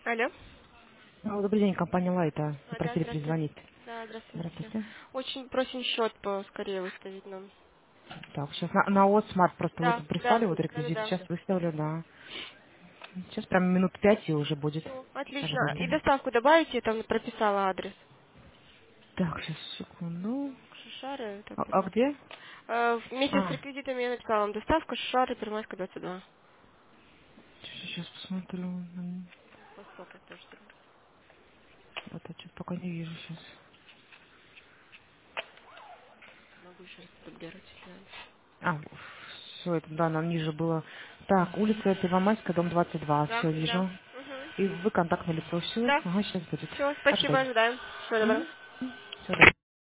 Алло. Добрый день, компания Лайта. Вы Да, просили здравствуйте. перезвонить. Да, здравствуйте. Здравствуйте. Очень просим счет поскорее выставить нам. Так, сейчас на ОС Смарт просто вы Да, тут да, прислали вот да, да, реквизит, да. сейчас выставлю, да. Сейчас прям минут 5 и уже будет Все, отлично. И оформлено. доставку добавите, я там прописала адрес. Так, сейчас, секунду. Шишары, это А Первомайская. где? Вместе с А, реквизитами я написала вам доставка Шишары, Первомайская, 22. сейчас посмотрю. Востоков тоже забыл. Вот я что-то пока не вижу сейчас. Могу еще раз продублировать, если надо. А, все, это, да, нам ниже было. Так, улица Первомайская, дом 22, Да, все да. вижу. Угу. И вы контактное лицо, все. Да. Ага, сейчас будет. Все, спасибо, Ожидайте. ожидаем. Всего доброго. Мгм.